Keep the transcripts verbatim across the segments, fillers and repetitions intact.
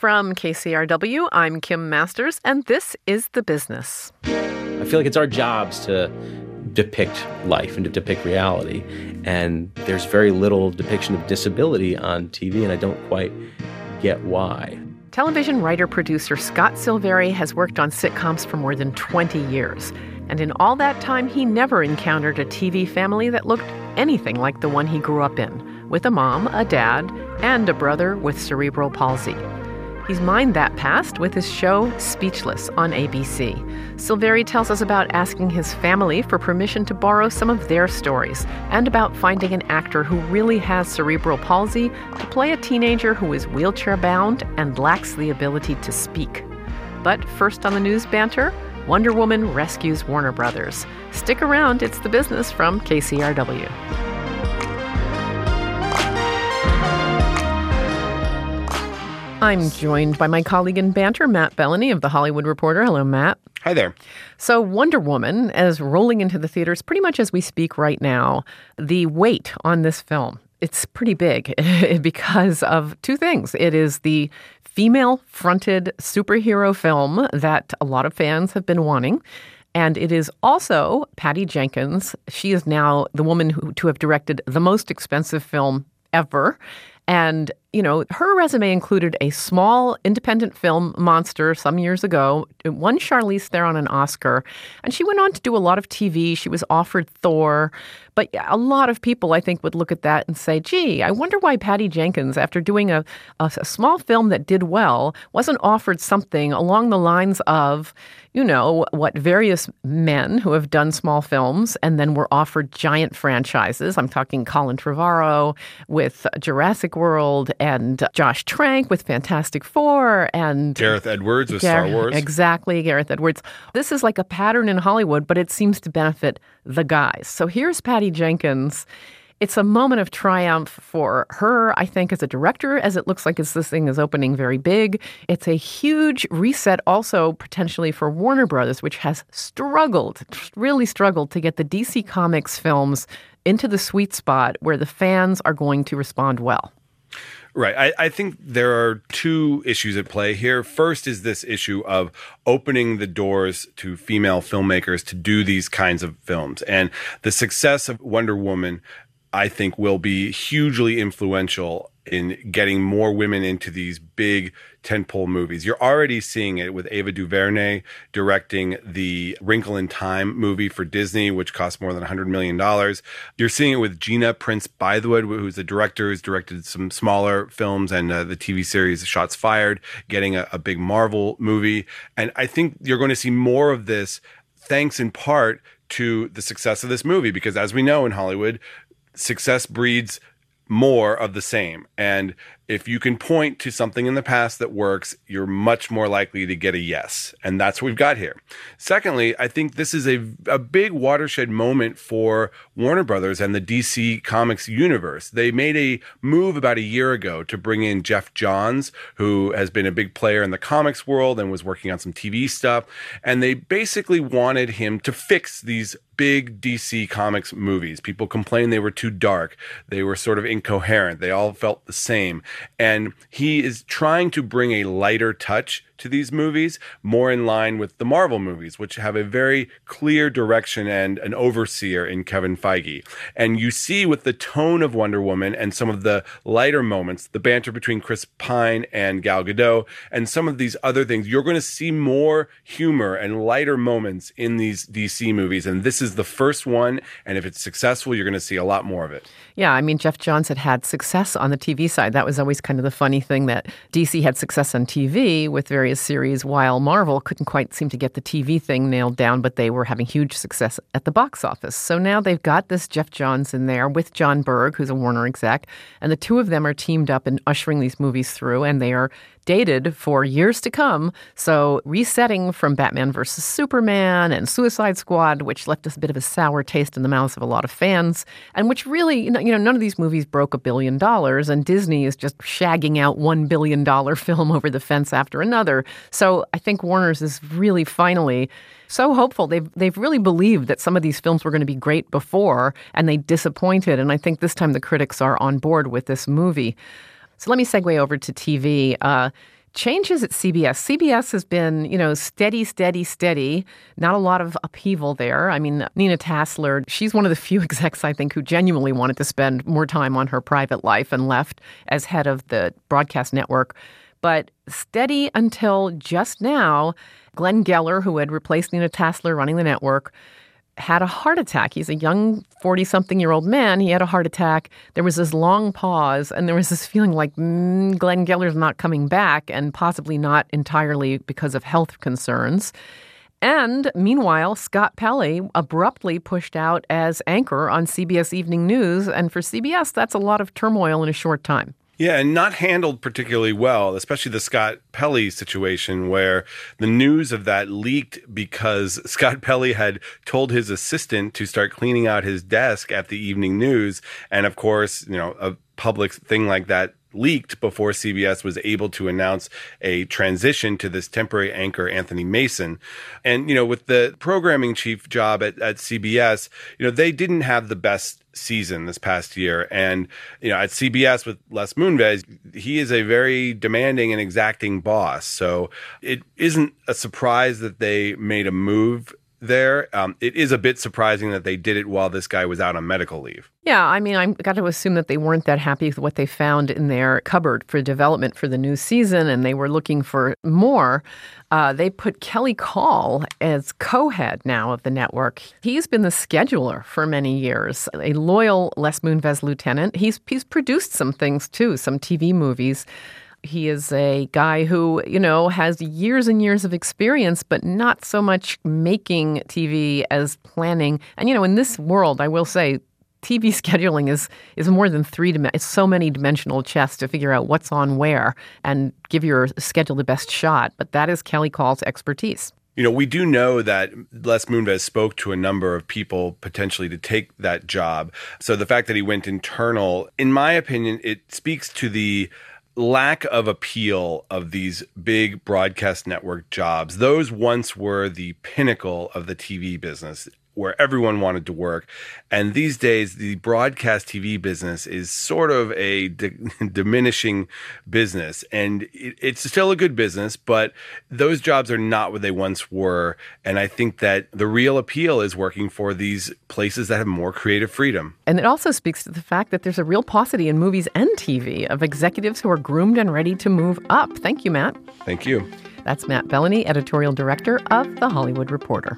From K C R W, I'm Kim Masters, and this is The Business. I feel like it's our jobs to depict life and to depict reality, and there's very little depiction of disability on T V, and I don't quite get why. Television writer-producer Scott Silveri has worked on sitcoms for more than twenty years, and in all that time, he never encountered a T V family that looked anything like the one he grew up in, with a mom, a dad, and a brother with cerebral palsy. He's mined that past with his show Speechless on A B C. Silveri tells us about asking his family for permission to borrow some of their stories and about finding an actor who really has cerebral palsy to play a teenager who is wheelchair-bound and lacks the ability to speak. But first on the news banter, Wonder Woman rescues Warner Brothers. Stick around, it's The Business from K C R W. I'm joined by my colleague in banter, Matt Bellany of The Hollywood Reporter. Hello, Matt. Hi there. So Wonder Woman is rolling into the theaters pretty much as we speak right now. The weight on this film, it's pretty big because of two things. It is the female-fronted superhero film that a lot of fans have been wanting. And it is also Patty Jenkins. She is now the woman who, to have directed the most expensive film ever. And, you know, her resume included a small independent film, Monster, some years ago. It won Charlize Theron an Oscar. And she went on to do a lot of T V. She was offered Thor. But a lot of people, I think, would look at that and say, gee, I wonder why Patty Jenkins, after doing a, a, a small film that did well, wasn't offered something along the lines of, you know, what various men who have done small films and then were offered giant franchises. I'm talking Colin Trevorrow with Jurassic World and Josh Trank with Fantastic Four and Gareth Edwards with Gar- Star Wars. Exactly, Gareth Edwards. This is like a pattern in Hollywood, but it seems to benefit the guys. So here's Patty Jenkins. It's a moment of triumph for her, I think, as a director, as it looks like as this thing is opening very big. It's a huge reset also potentially for Warner Brothers, which has struggled, really struggled to get the D C Comics films into the sweet spot where the fans are going to respond well. Right. I, I think there are two issues at play here. First is this issue of opening the doors to female filmmakers to do these kinds of films. And the success of Wonder Woman, I think, will be hugely influential in getting more women into these big tentpole movies. You're already seeing it with Ava DuVernay directing the Wrinkle in Time movie for Disney, which cost more than one hundred million dollars. You're seeing it with Gina Prince Bythewood, who's the director, who's directed some smaller films and uh, the T V series Shots Fired, getting a, a big Marvel movie. And I think you're going to see more of this, thanks in part to the success of this movie, because as we know in Hollywood, success breeds more of the same. And if you can point to something in the past that works, you're much more likely to get a yes. And that's what we've got here. Secondly, I think this is a, a big watershed moment for Warner Brothers and the D C Comics universe. They made a move about a year ago to bring in Geoff Johns, who has been a big player in the comics world and was working on some T V stuff. And they basically wanted him to fix these big D C Comics movies. People complained they were too dark. They were sort of incoherent. They all felt the same. And he is trying to bring a lighter touch to these movies, more in line with the Marvel movies, which have a very clear direction and an overseer in Kevin Feige. And you see with the tone of Wonder Woman and some of the lighter moments, the banter between Chris Pine and Gal Gadot, and some of these other things, you're going to see more humor and lighter moments in these D C movies. And this is the first one. And if it's successful, you're going to see a lot more of it. Yeah, I mean, Geoff Johns had had success on the T V side. That was always kind of the funny thing, that D C had success on T V with various series, while Marvel couldn't quite seem to get the T V thing nailed down, but they were having huge success at the box office. So now they've got this Geoff Johns in there with John Berg, who's a Warner exec, and the two of them are teamed up in ushering these movies through, and they are dated for years to come. So resetting from Batman versus Superman and Suicide Squad, which left us a bit of a sour taste in the mouths of a lot of fans, and which really, you know, you know none of these movies broke a billion dollars, and Disney is just shagging out one billion dollars film over the fence after another. So I think Warner's is really finally so hopeful. They've they've really believed that some of these films were going to be great before, and they disappointed. And I think this time the critics are on board with this movie. So let me segue over to T V. Uh, changes at C B S. C B S has been, you know, steady, steady, steady. Not a lot of upheaval there. I mean, Nina Tassler, she's one of the few execs, I think, who genuinely wanted to spend more time on her private life and left as head of the broadcast network. But steady until just now. Glenn Geller, who had replaced Nina Tassler running the network, had a heart attack. He's a young forty-something-year-old man. He had a heart attack. There was this long pause, and there was this feeling like mm, Glenn Geller's not coming back, and possibly not entirely because of health concerns. And meanwhile, Scott Pelley abruptly pushed out as anchor on C B S Evening News, and for C B S, that's a lot of turmoil in a short time. Yeah, and not handled particularly well, especially the Scott Pelley situation where the news of that leaked because Scott Pelley had told his assistant to start cleaning out his desk at the Evening News. And of course, you know, a public thing like that leaked before C B S was able to announce a transition to this temporary anchor, Anthony Mason. And, you know, with the programming chief job at, at C B S, you know, they didn't have the best season this past year. And, you know, at C B S with Les Moonves, he is a very demanding and exacting boss. So it isn't a surprise that they made a move there. Um, it is a bit surprising that they did it while this guy was out on medical leave. Yeah, I mean, I've got to assume that they weren't that happy with what they found in their cupboard for development for the new season, and they were looking for more. Uh, they put Kelly Call as co-head now of the network. He's been the scheduler for many years, a loyal Les Moonves lieutenant. He's he's produced some things, too, some T V movies. He is a guy who, you know, has years and years of experience, but not so much making T V as planning. And, you know, in this world, I will say, T V scheduling is is more than three dimensional. It's so many dimensional chess to figure out what's on where and give your schedule the best shot. But that is Kelly Call's expertise. You know, we do know that Les Moonves spoke to a number of people potentially to take that job. So the fact that he went internal, in my opinion, it speaks to the lack of appeal of these big broadcast network jobs. Those once were the pinnacle of the T V business, where everyone wanted to work. And these days, the broadcast T V business is sort of a di- diminishing business. And it, it's still a good business, but those jobs are not what they once were. And I think that the real appeal is working for these places that have more creative freedom. And it also speaks to the fact that there's a real paucity in movies and T V of executives who are groomed and ready to move up. Thank you, Matt. Thank you. That's Matt Bellany, editorial director of The Hollywood Reporter.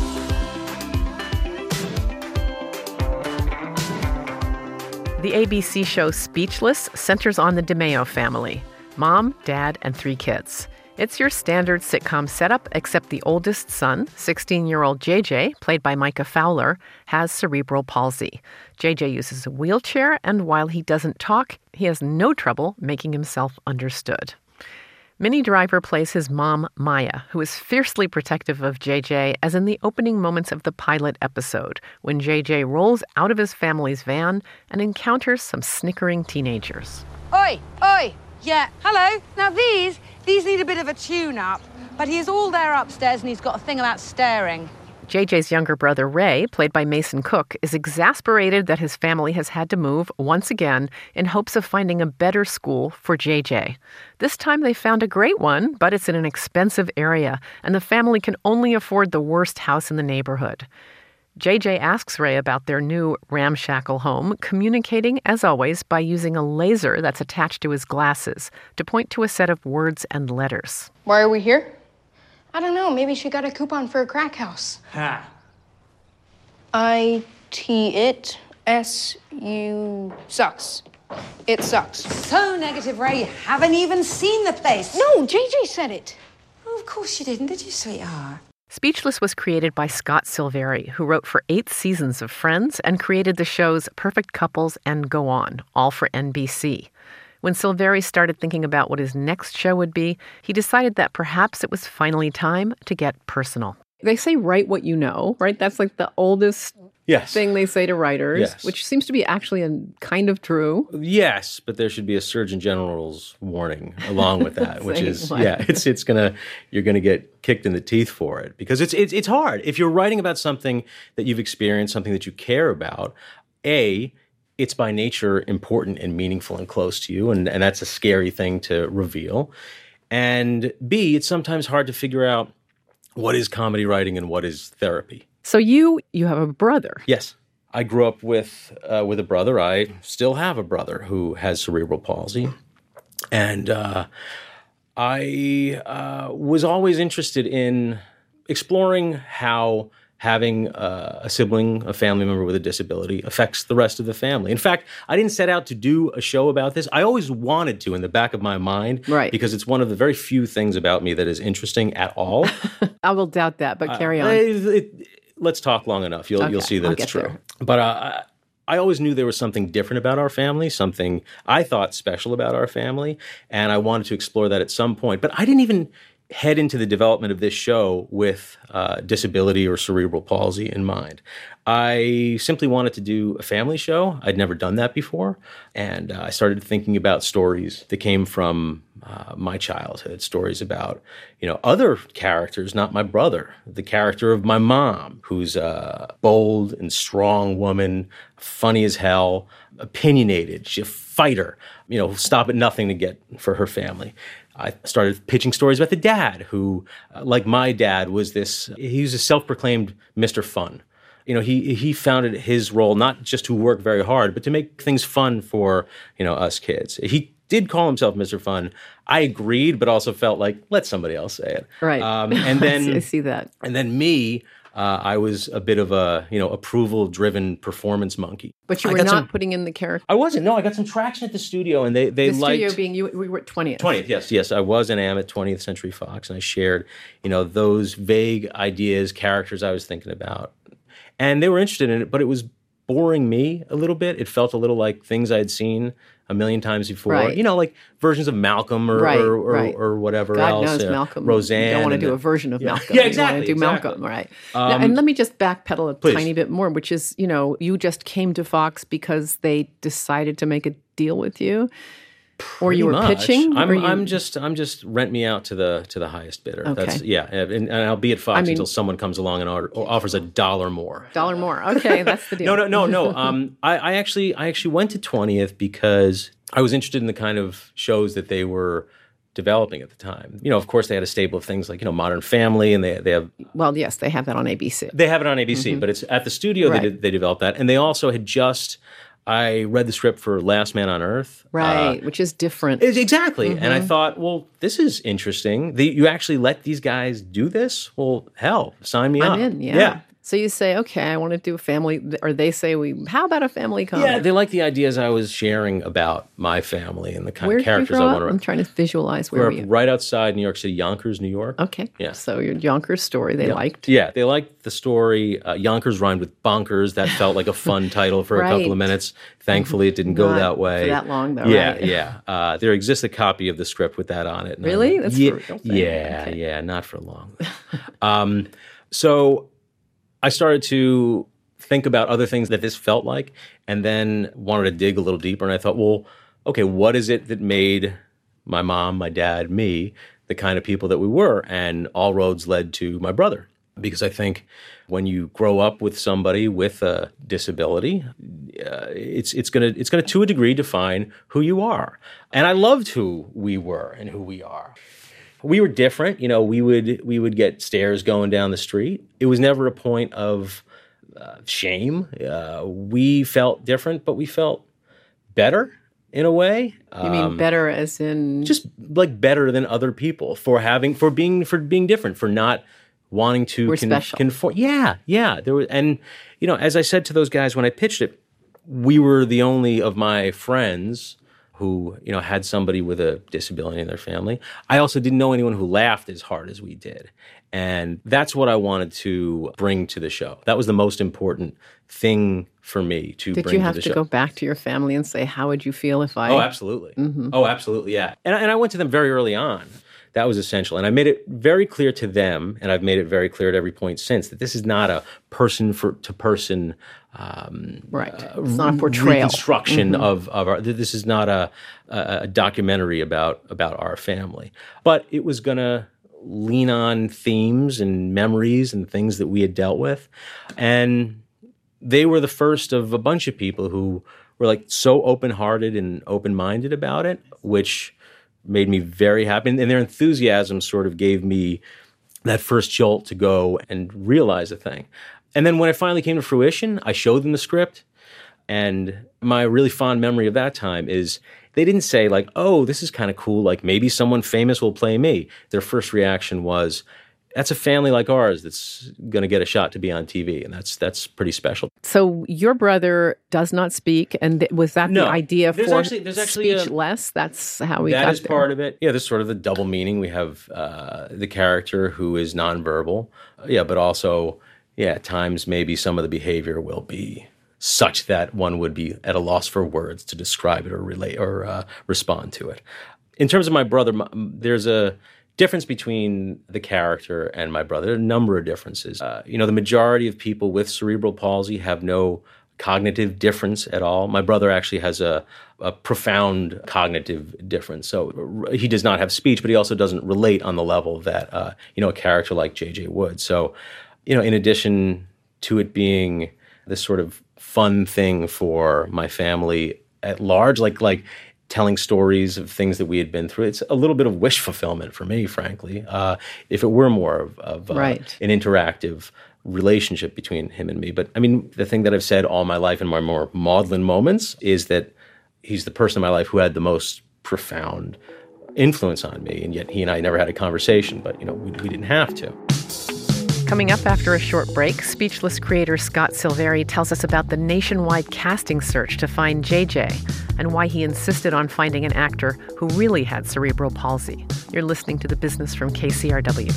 The A B C show Speechless centers on the DeMeo family, mom, dad, and three kids. It's your standard sitcom setup, except the oldest son, sixteen-year-old J J, played by Micah Fowler, has cerebral palsy. J J uses a wheelchair, and while he doesn't talk, he has no trouble making himself understood. Minnie Driver plays his mom, Maya, who is fiercely protective of J J, as in the opening moments of the pilot episode, when J J rolls out of his family's van and encounters some snickering teenagers. Oi, oi, yeah, hello. Now these, these need a bit of a tune-up, but he's all there upstairs and he's got a thing about staring. J J's younger brother, Ray, played by Mason Cook, is exasperated that his family has had to move once again in hopes of finding a better school for J J. This time they found a great one, but it's in an expensive area, and the family can only afford the worst house in the neighborhood. J J asks Ray about their new ramshackle home, communicating, as always, by using a laser that's attached to his glasses to point to a set of words and letters. Why are we here? I don't know. Maybe she got a coupon for a crack house. Ha. I T it. S U sucks. It sucks. So negative, Ray, you haven't even seen the place. No, J J said it. Oh, of course you didn't, did you, sweetheart? Speechless was created by Scott Silveri, who wrote for eight seasons of Friends and created the shows Perfect Couples and Go On, all for N B C. When Silveri started thinking about what his next show would be, he decided that perhaps it was finally time to get personal. They say write what you know, right? That's like the oldest yes. thing they say to writers, yes. which seems to be actually a kind of true. Yes, but there should be a Surgeon General's warning along with that, which is what? yeah, it's it's gonna you're gonna get kicked in the teeth for it because it's it's it's hard if you're writing about something that you've experienced, something that you care about. A It's by nature important and meaningful and close to you, and, and that's a scary thing to reveal. And B, it's sometimes hard to figure out what is comedy writing and what is therapy. So you you have a brother. Yes. I grew up with uh, with a brother. I still have a brother who has cerebral palsy. And uh, I uh, was always interested in exploring how having uh, a sibling, a family member with a disability affects the rest of the family. In fact, I didn't set out to do a show about this. I always wanted to in the back of my mind, right? Because it's one of the very few things about me that is interesting at all. I will doubt that, but carry on. Uh, it, it, let's talk long enough. You'll okay, you'll see that I'll it's get true. there. But uh, I always knew there was something different about our family, something I thought special about our family, and I wanted to explore that at some point. But I didn't even head into the development of this show with uh, disability or cerebral palsy in mind. I simply wanted to do a family show. I'd never done that before. And uh, I started thinking about stories that came from uh, my childhood, stories about, you know, other characters, not my brother, the character of my mom, who's a bold and strong woman, funny as hell, opinionated, she's a fighter, you know, stop at nothing to get for her family. I started pitching stories about the dad who, uh, like my dad, was this, he was a self-proclaimed Mister Fun. You know, he he found it his role not just to work very hard, but to make things fun for, you know, us kids. He did call himself Mister Fun. I agreed, but also felt like, let somebody else say it. Right. Um, and then I see that. And then me, uh, I was a bit of a, you know, approval-driven performance monkey. But you I were got not some- putting in the character. I wasn't. No, I got some traction at the studio, and they they The liked. studio being you, we were at twentieth. twentieth, yes, yes. I was and am at twentieth Century Fox, and I shared, you know, those vague ideas, characters I was thinking about. And they were interested in it, but it was boring me a little bit. It felt a little like things I had seen a million times before. Right. You know, like versions of Malcolm or Right, or, or, right. or whatever God else. knows uh, Malcolm. Roseanne. You don't want to and do the- a version of Yeah. Malcolm. Yeah, You exactly. want to do exactly. Malcolm, right? Um, Now, and let me just backpedal a please. tiny bit more, which is, you know, you just came to Fox because they decided to make a deal with you? Or you were Pretty much. pitching? I'm, or you, I'm just, I'm just rent me out to the to the highest bidder. Okay. That's yeah, and, and I'll be at Fox I mean- until someone comes along and order, or offers a dollar more. Dollar more. Okay, that's the deal. No, no, no, no. Um, I, I actually, I actually went to twentieth because I was interested in the kind of shows that they were developing at the time. You know, of course, they had a stable of things like, you know, Modern Family, and they they have Well, yes, they have that on A B C. they have it on A B C, but it's at the studio Right. they did, they developed that, and they also had just. I read the script for Last Man on Earth. Right, Uh, which is different. Ex- Exactly. And Mm-hmm. I thought, well, this is interesting. The, you actually let these guys do this? Well, hell, sign me up. I'm in, yeah. Yeah. So you say, okay, I want to do a family, or they say, we. How about a family comedy? Yeah, they like the ideas I was sharing about my family and the kind Where of did you characters grow I up? want I'm to trying to visualize where grow were up you. right outside New York City, Yonkers, New York. Okay. Yeah. So your Yonkers story they liked. Yeah, they liked the story. Uh, Yonkers rhymed with bonkers. That felt like a fun title for a couple Right. of minutes. Thankfully, it didn't go Not that way. for that long, though, Yeah, right? yeah. Uh, there exists a copy of the script with that on it. and Really? I'm- That's yeah, for real thing. yeah, Okay. yeah. Not for long. um, so I started to think about other things that this felt like, and then wanted to dig a little deeper. And I thought, well, okay, what is it that made my mom, my dad, me, the kind of people that we were? And all roads led to my brother. Because I think when you grow up with somebody with a disability, uh, it's it's gonna it's gonna to a degree define who you are. And I loved who we were and who we are. We were different, you know. We would we would get stares going down the street. It was never a point of uh, shame. Uh, we felt different, but we felt better in a way. You mean Um, better as in just like better than other people for having for being for being different, for not wanting to We're special. conform. Yeah, yeah. There was, and you know, as I said to those guys when I pitched it, we were the only of my friends who, you know, had somebody with a disability in their family. I also didn't know anyone who laughed as hard as we did. And that's what I wanted to bring to the show. That was the most important thing for me to did bring you to have the to show. go back to your family and say, how would you feel if I Oh, absolutely. Oh, absolutely, yeah. And, I- and I went to them very early on. That was essential. And I made it very clear to them, and I've made it very clear at every point since, that this is not a person-to-person um, Right. It's not a portrayal. reconstruction of, of our, this is not a, a, a documentary about, about our family. But it was going to lean on themes and memories and things that we had dealt with. And they were the first of a bunch of people who were like so open-hearted and open-minded about it, which made me very happy. And their enthusiasm sort of gave me that first jolt to go and realize a thing. And then when it finally came to fruition, I showed them the script. And my really fond memory of that time is they didn't say like, oh, this is kind of cool. Like maybe someone famous will play me. Their first reaction was, that's a family like ours that's going to get a shot to be on T V. And that's that's pretty special. So your brother does not speak. And th- was that No, the idea there's for actually- there's actually a- speechless? That's how we That got is there. part of it. Yeah, there's sort of the double meaning. We have uh, the character who is nonverbal. Yeah, but also, yeah, at times maybe some of the behavior will be such that one would be at a loss for words to describe it or relate or uh, respond to it. In terms of my brother, my, there's a difference between the character and my brother. There are a number of differences. Uh, you know, the majority of people with cerebral palsy have no cognitive difference at all. My brother actually has a, a profound cognitive difference. So he does not have speech, but he also doesn't relate on the level that, uh, you know, a character like J J would. So, you know, in addition to it being this sort of fun thing for my family at large, like like telling stories of things that we had been through. It's a little bit of wish fulfillment for me, frankly. Uh, if it were more of, of uh, Right. an interactive relationship between him and me. But I mean, the thing that I've said all my life in my more maudlin moments is that he's the person in my life who had the most profound influence on me. And yet he and I never had a conversation, but you know, we, we didn't have to. Coming up after a short break, Speechless creator Scott Silveri tells us about the nationwide casting search to find J J and why he insisted on finding an actor who really had cerebral palsy. You're listening to The Business from K C R W.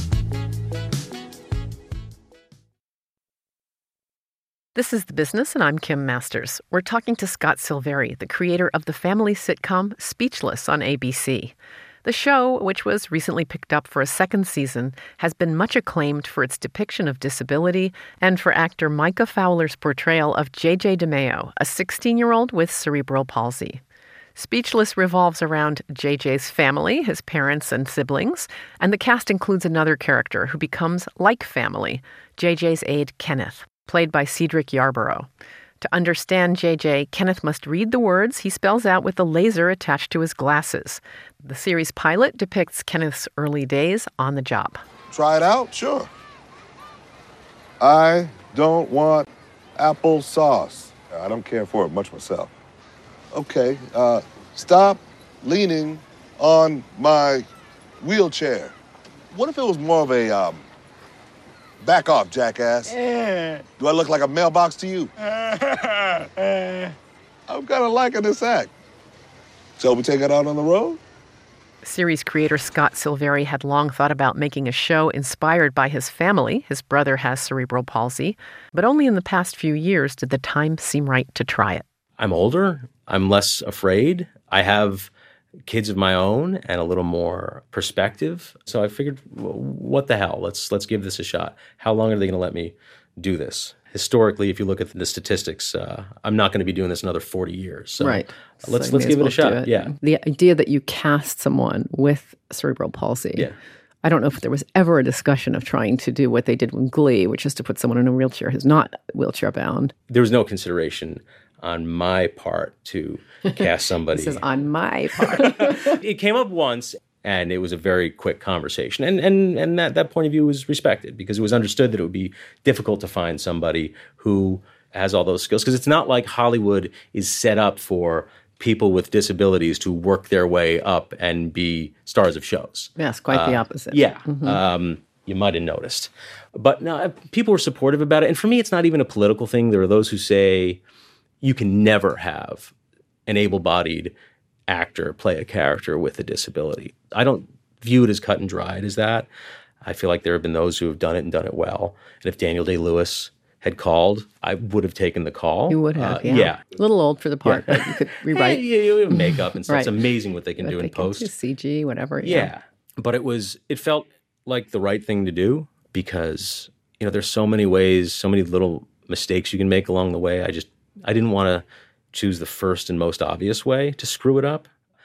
This is The Business, and I'm Kim Masters. We're talking to Scott Silveri, the creator of the family sitcom Speechless on A B C. The show, which was recently picked up for a second season, has been much acclaimed for its depiction of disability and for actor Micah Fowler's portrayal of J J DeMeo, a sixteen-year-old with cerebral palsy. Speechless revolves around J J's family, his parents and siblings, and the cast includes another character who becomes like family, J J's aide Kenneth, played by Cedric Yarborough. To understand J J, Kenneth must read the words he spells out with a laser attached to his glasses. The series pilot depicts Kenneth's early days on the job. Try it out? Sure. I don't want apple sauce. I don't care for it much myself. Okay, uh, stop leaning on my wheelchair. What if it was more of a, um, back off, jackass? Do I look like a mailbox to you? I'm kind of liking this act. So we take it out on the road? Series creator Scott Silveri had long thought about making a show inspired by his family. His brother has cerebral palsy, but only in the past few years did the time seem right to try it. I'm older. I'm less afraid. I have kids of my own and a little more perspective. So I figured, well, what the hell? Let's let's give this a shot. How long are they going to let me do this? Historically, if you look at the statistics, uh, I'm not going to be doing this another forty years. So Right. let's So you let's may give it as a well do shot. it. Yeah. The idea that you cast someone with cerebral palsy. Yeah. I don't know if there was ever a discussion of trying to do what they did with Glee, which is to put someone in a wheelchair who's not wheelchair bound. There was no consideration on my part to cast somebody. This is on my part. It came up once, and it was a very quick conversation. And and and that, that point of view was respected because it was understood that it would be difficult to find somebody who has all those skills. Because it's not like Hollywood is set up for people with disabilities to work their way up and be stars of shows. Yes, quite the Uh, opposite. Yeah. Um, you might have noticed. But no, people were supportive about it. And for me, it's not even a political thing. There are those who say you can never have an able-bodied actor play a character with a disability. I don't view it as cut and dried as that. I feel like there have been those who have done it and done it well. And if Daniel Day-Lewis had called, I would have taken the call. You would have, Uh, yeah. yeah. A little old for the part, Yeah. but you could rewrite. Yeah, you, you have makeup and stuff. It's Right. amazing what they can But do they in can post. do C G, whatever. Yeah. But it was, it felt like the right thing to do because, you know, there's so many ways, so many little mistakes you can make along the way. I just, I didn't want to choose the first and most obvious way to screw it up.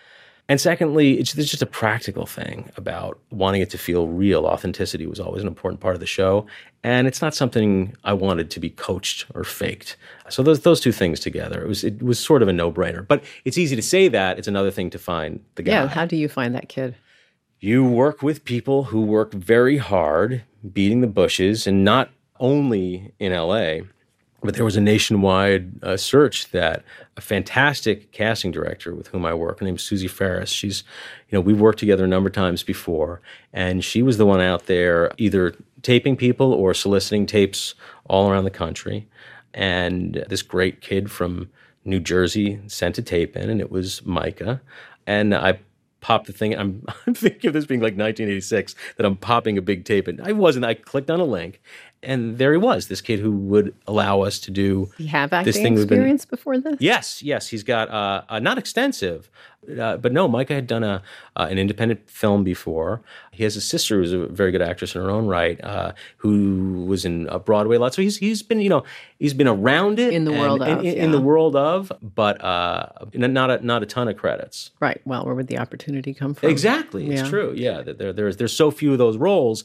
And secondly, it's, it's just a practical thing about wanting it to feel real. Authenticity was always an important part of the show. And it's not something I wanted to be coached or faked. So those those two things together, it was it was sort of a no-brainer. But it's easy to say that. It's another thing to find the guy. Yeah, how do you find that kid? You work with people who work very hard, beating the bushes, and not only in L A, but there was a nationwide uh, search that a fantastic casting director with whom I work, her name's Susie Ferris. She's, you know, we've worked together a number of times before, and she was the one out there either taping people or soliciting tapes all around the country. And this great kid from New Jersey sent a tape in, and it was Micah. And I popped the thing. I'm, I'm thinking of this being like nineteen eighty-six, that I'm popping a big tape. And I wasn't. I clicked on a link. And there he was, this kid who would allow us to do Do you have this acting thing we've been- experience before this? Yes, yes. He's got, uh, uh, not extensive, uh, but no, Micah had done a uh, an independent film before. He has a sister who's a very good actress in her own right, uh, who was in uh, Broadway a lot. So he's he's been, you know, he's been around it. In the and- world and- of, In, yeah. in the world of, but uh, not, a, not a ton of credits. Right. Well, where would the opportunity come from? Exactly. It's Yeah. true. Yeah. that There, there's, there's so few of those roles.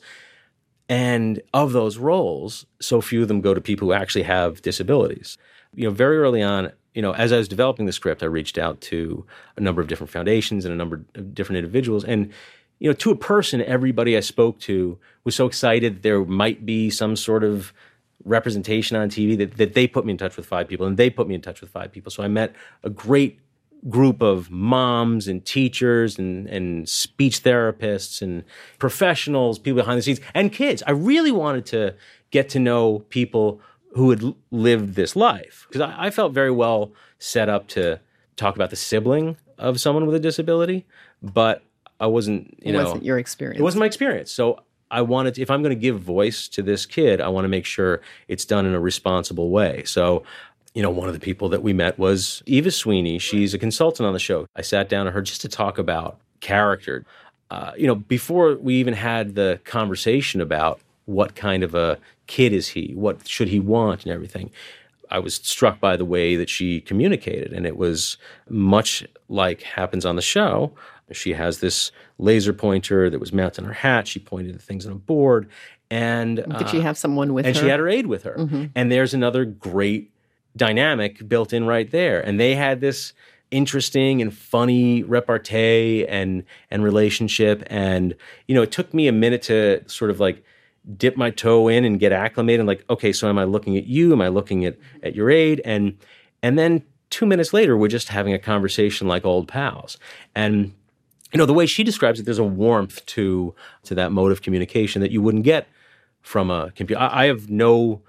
And of those roles, so few of them go to people who actually have disabilities. You know, very early on, you know, as I was developing the script, I reached out to a number of different foundations and a number of different individuals. And, you know, to a person, everybody I spoke to was so excited there might be some sort of representation on T V that, that they put me in touch with five people, and they put me in touch with five people. So I met a great group of moms and teachers and, and speech therapists and professionals, people behind the scenes, and kids. I really wanted to get to know people who had l- lived this life, because I, I felt very well set up to talk about the sibling of someone with a disability, but I wasn't, you It know. wasn't your experience. It wasn't my experience. So I wanted to, if I'm going to give voice to this kid, I want to make sure it's done in a responsible way. So, you know, one of the people that we met was Eva Sweeney. She's a consultant on the show. I sat down to her just to talk about character. Uh, you know, before we even had the conversation about what kind of a kid is he, what should he want and everything, I was struck by the way that she communicated. And it was much like happens on the show. She has this laser pointer that was mounted on her hat. She pointed at things on a board. And Did she have someone with and her? she had her aide with her. Mm-hmm. And there's another great dynamic built in right there. And they had this interesting and funny repartee and and relationship. And, you know, it took me a minute to sort of like dip my toe in and get acclimated. Like, okay, so am I looking at you? Am I looking at, at your aide? And and then two minutes later, we're just having a conversation like old pals. And, you know, the way she describes it, there's a warmth to to that mode of communication that you wouldn't get from a computer. I, I have no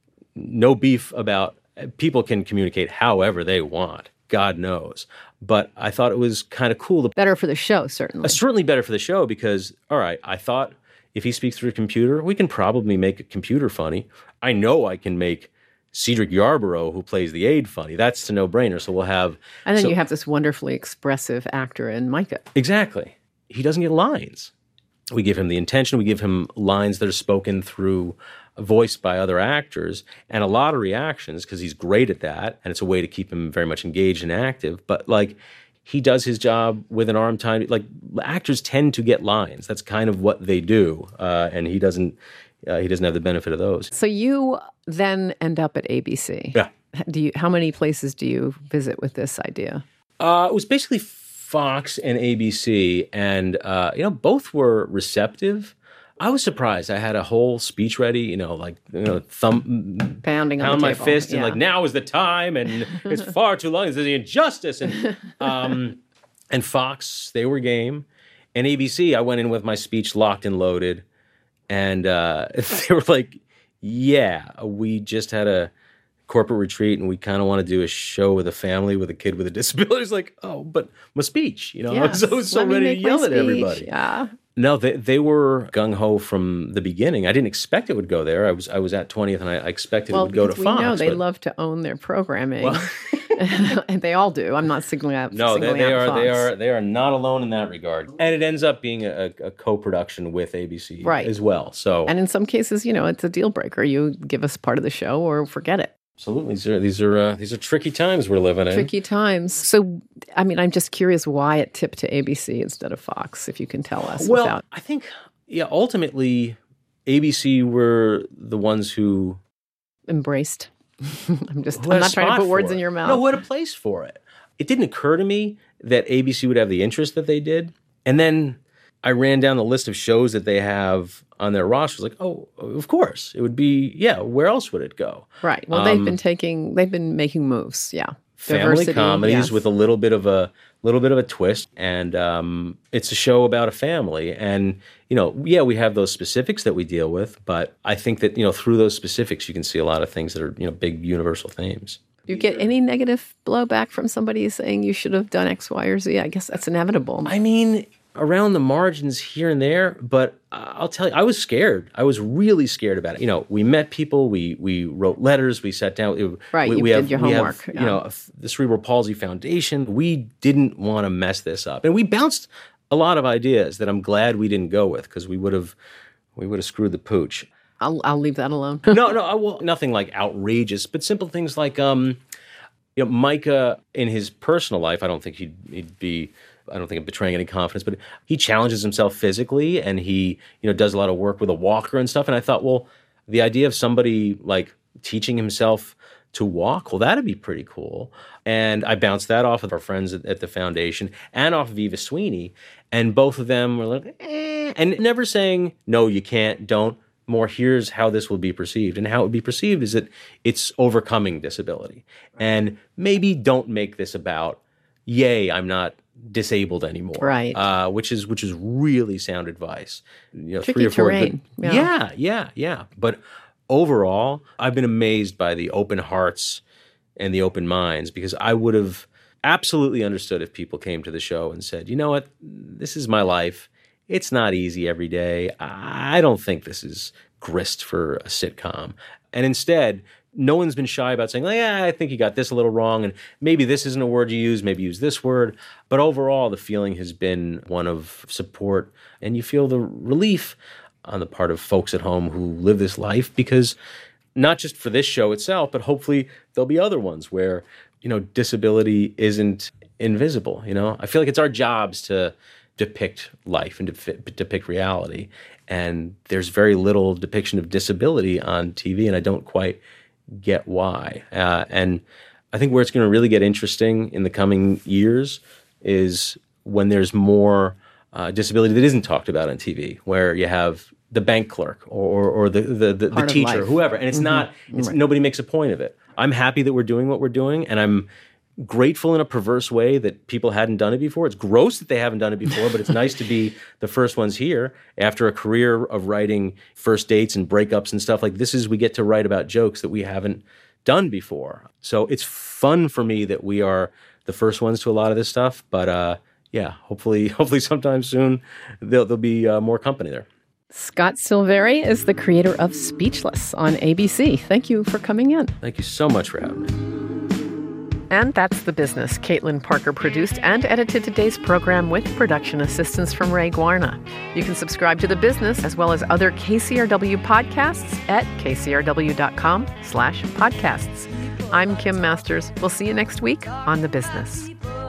no beef about, people can communicate however they want, God knows. But I thought it was kind of cool. To, Better for the show, certainly. uh, certainly better for the show because, all right, I thought if he speaks through a computer, we can probably make a computer funny. I know I can make Cedric Yarborough, who plays the aide, funny. That's a no-brainer. So we'll have... And then so- you have this wonderfully expressive actor in Micah. Exactly. He doesn't get lines. We give him the intention. We give him lines that are spoken through, voiced by other actors, and a lot of reactions because he's great at that, and it's a way to keep him very much engaged and active. But like, he does his job with an arm time. Like, actors tend to get lines. That's kind of what they do, uh, and he doesn't. Uh, he doesn't have the benefit of those. So you then end up at A B C. Yeah. Do you? How many places do you visit with this idea? Uh, it was basically Fox and A B C, and uh, you know, both were receptive. I was surprised. I had a whole speech ready, you know, like, you know, thumb Pounding on pound the my table. fist and Yeah. like, now is the time, and it's far too long. There's the injustice, and um, and Fox, they were game, and A B C, I went in with my speech locked and loaded, and uh, they were like, yeah, we just had a corporate retreat, and we kind of want to do a show with a family with a kid with a disability. It's like, oh, but my speech, you know, I was so, so Let me ready to make my yell at speech. everybody. Yeah. No, they they were gung ho from the beginning. I didn't expect it would go there. I was I was at twentieth, and I, I expected Well, it would go to because we Fox. know they but- love to own their programming, Well- and they all do. I'm not singling out. No, they, singling they out are they Fox. are they are not alone in that regard. And it ends up being a, a co-production with A B C Right. as well. So And in some cases, you know, it's a deal breaker. You give us part of the show or forget it. Absolutely. These are these are uh, these are tricky times we're living in. Tricky times. So, I mean, I'm just curious why it tipped to A B C instead of Fox, if you can tell us. Well, without... I think, yeah, ultimately, A B C were the ones who embraced. I'm just. who I'm had a not trying to spot put words for in it. your mouth. No, who had a place for it. It didn't occur to me that A B C would have the interest that they did, and then I ran down the list of shows that they have on their roster. Like, oh, of course, it would be. Yeah, where else would it go? Right. Well, um, they've been taking. They've been making moves. Yeah. Family Diversity, comedies yes. with a little bit of a little bit of a twist, and um, it's a show about a family. And you know, yeah, we have those specifics that we deal with, but I think that you know through those specifics, you can see a lot of things that are you know big universal themes. Do you get any negative blowback from somebody saying you should have done X, Y, or Z? I guess that's inevitable. I mean, around the margins here and there, but I'll tell you, I was scared. I was really scared about it. You know, we met people, we we wrote letters, we sat down. It, right, we, you we did have, your we homework. Have, yeah. You know, the Cerebral Palsy Foundation. We didn't want to mess this up, and we bounced a lot of ideas that I'm glad we didn't go with because we would have we would have screwed the pooch. I'll I'll leave that alone. no, no, I will, nothing like outrageous, but simple things like, um, you know, Micah in his personal life. I don't think he'd, he'd be. I don't think I'm betraying any confidence, but he challenges himself physically, and he, you know, does a lot of work with a walker and stuff. And I thought, well, the idea of somebody like teaching himself to walk, well, that'd be pretty cool. And I bounced that off of our friends at, at the foundation and off of Eva Sweeney, and both of them were like, eh, and never saying no, you can't, don't. More, here's how this will be perceived. And how it would be perceived is that it's overcoming disability. And maybe don't make this about, yay, I'm not disabled anymore. Right. Uh, which is which is really sound advice. You know, Tricky three or four terrain. Good, Yeah. yeah, yeah, yeah. But overall, I've been amazed by the open hearts and the open minds because I would have absolutely understood if people came to the show and said, you know what, this is my life. It's not easy every day. I don't think this is grist for a sitcom. And instead, no one's been shy about saying, oh, yeah, I think you got this a little wrong, and maybe this isn't a word you use, maybe use this word. But overall, the feeling has been one of support, and you feel the relief on the part of folks at home who live this life, because not just for this show itself, but hopefully there'll be other ones where, you know, disability isn't invisible. You know, I feel like it's our jobs to depict life and to depict reality. And there's very little depiction of disability on T V, and I don't quite get why. Uh, and I think where it's going to really get interesting in the coming years is when there's more uh, disability that isn't talked about on T V, where you have the bank clerk or or the the, the, the teacher, life. whoever, and it's mm-hmm. not. It's right. Nobody makes a point of it. I'm happy that we're doing what we're doing, and I'm grateful in a perverse way that people hadn't done it before. It's gross that they haven't done it before, but it's nice to be the first ones here after a career of writing first dates and breakups and stuff like this. Is we get to write about jokes that we haven't done before. So it's fun for me that we are the first ones to a lot of this stuff. But uh, yeah, hopefully, hopefully sometime soon there'll, there'll be uh, more company there. Scott Silveri is the creator of Speechless on A B C. Thank you for coming in. Thank you so much for having me. And that's The Business. Caitlin Parker produced and edited today's program with production assistance from Ray Guarna. You can subscribe to The Business as well as other K C R W podcasts at kcrw.com slash podcasts. I'm Kim Masters. We'll see you next week on The Business.